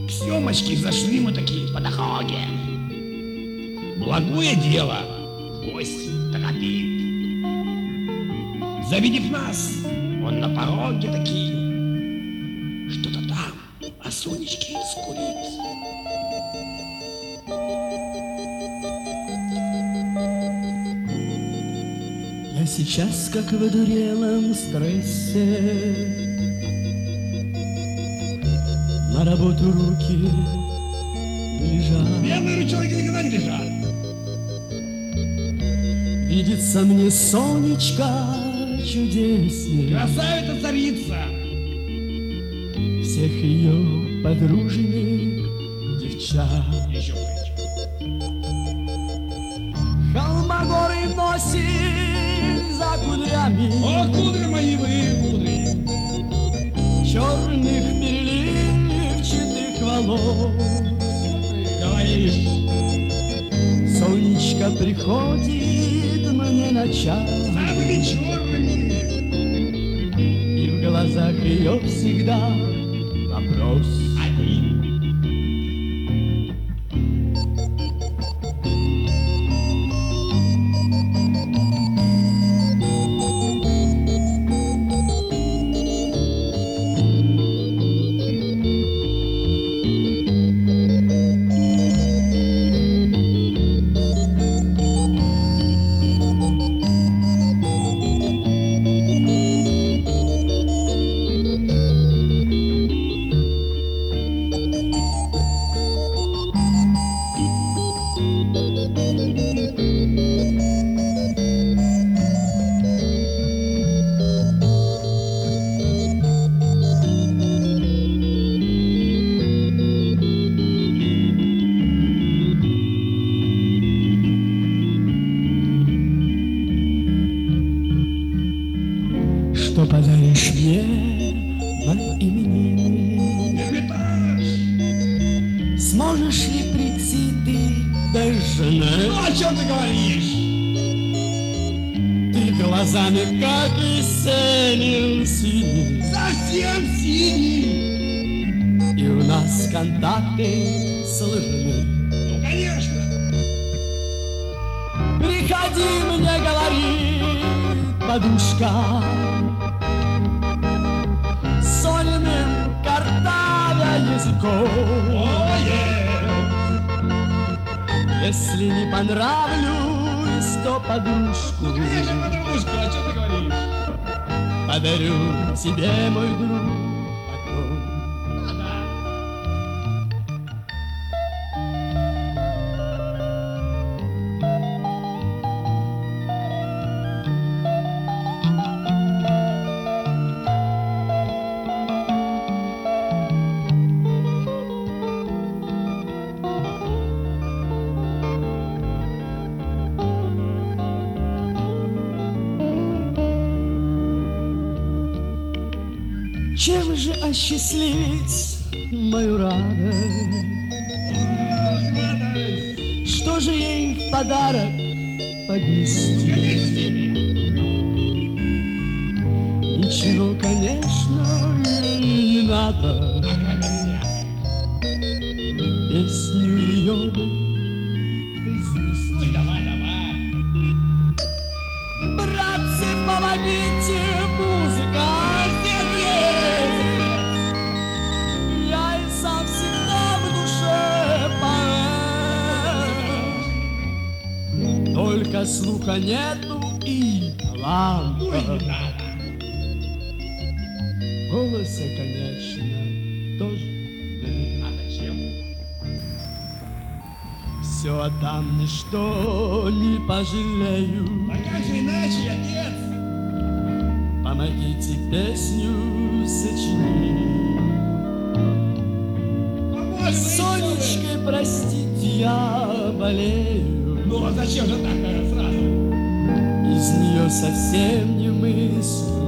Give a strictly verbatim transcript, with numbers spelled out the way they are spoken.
К Семочке зашли мы такие по дороге. Благое дело, гость торопит. Завидев нас, он на пороге такие. Что-то там о Сонечке скулит. Я сейчас как в одурелом стрессе, на работу руки лежат. Белые ручонки никогда не лежат. Видится мне Сонечка чудесней Красавица царица. всех ее подружек девчат. Еще кое-что. Холмогоры носит за кудрями, О, кудри мои вы, кудри. черных переливчатых волос. Говоришь, Сонечка приходит мне на час, самыми черными. и в глазах ее всегда вопрос Один. Что подаришь мне в именины? Эрмитаж. Сможешь ли прийти ты без жены? Ну, о чем ты говоришь? Ты глазами, как весенний синий, Совсем синий. и у нас контакты сложены. Ну, конечно. Приходи мне, говорит подушка, соленым картавя языком. Ое. Если не понравлюсь, то подружку Конечно, подружка, о чем ты говоришь? подарю тебе, мой друг, потом. Да-да. Чем же осчастливить мою радость? Что же ей в подарок поднести? Ничего, конечно, не надо. Песню ее бы произнести. Ой, давай, давай. Братцы, помогите, музыка! Я и сам всегда в душе поэт. Только слуха нету и таланта. Ой, не надо. В голосе, конечно, тоже нет. А зачем? Все отдам, ничто не пожалею. А как же иначе, отец? Помогите песню сочинить. Поможем, Сонечкой, простите, я болею. Ну, а зачем же так э, сразу? Из нее совсем не мыслю